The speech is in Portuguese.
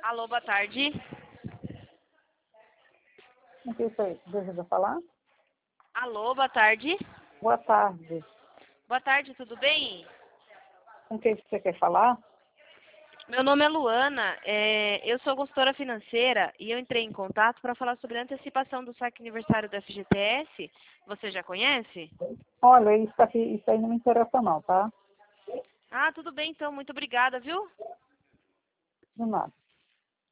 Alô, boa tarde. O que você deseja falar? Alô, boa tarde. Boa tarde. Boa tarde, tudo bem? Com quem você quer falar? Meu nome é Luana, eu sou consultora financeira e eu entrei em contato para falar sobre a antecipação do saque aniversário do FGTS. Você já conhece? Olha, isso aí não me interessa não, tá? Ah, tudo bem então, muito obrigada, viu? De nada.